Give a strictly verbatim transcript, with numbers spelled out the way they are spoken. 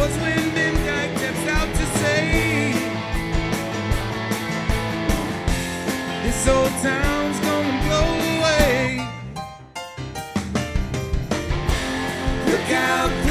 knows when them guy steps out to say, this old town's gonna blow away. Look out.